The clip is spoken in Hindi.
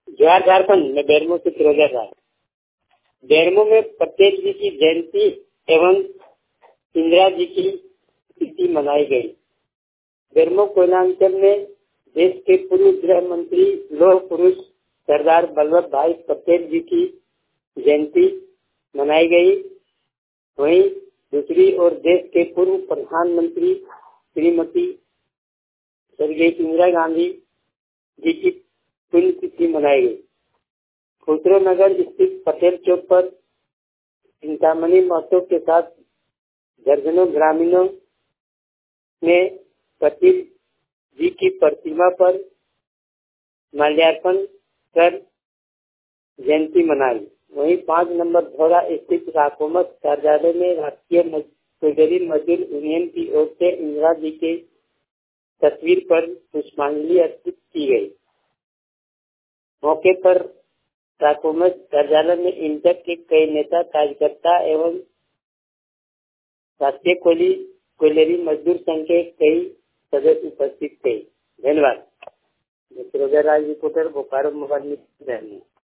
जोहार झारखंड। मैं बेरमो से फिरोजा राय। बेरमो में पटेल जी की जयंती एवं इंदिरा जी की तिथि मनाई गई। बेरमो कोयलांचल में देश के पूर्व गृह मंत्री लौह पुरुष सरदार वल्लभ भाई पटेल जी की जयंती मनाई गई। वहीं दूसरी ओर देश के पूर्व प्रधानमंत्री श्रीमती स्वर्गीय इंदिरा गांधी जी की पुण्यतिथि मनाई गई। खुसरो नगर स्थित पटेल चौक पर चिंतामणि महतो के साथ दर्जनों ग्रामीणों ने पटेल जी की प्रतिमा पर माल्यार्पण कर जयंती मनाई। वहीं 5 नंबर धौरा स्थित राकोमत कार्यालय में राष्ट्रीय कोयलरी मजदूर यूनियन की ओर से इंदिरा जी के तस्वीर पर पुष्पांजलि अर्पित की गई। मौके पर राकोमत कार्यालय में इंटर के कई नेता कार्यकर्ता एवं राष्ट्रीय कोयलरी मजदूर संघ के कई सदस्य उपस्थित थे। धन्यवाद। Feroza Rai reporter, Bokaro mobile news.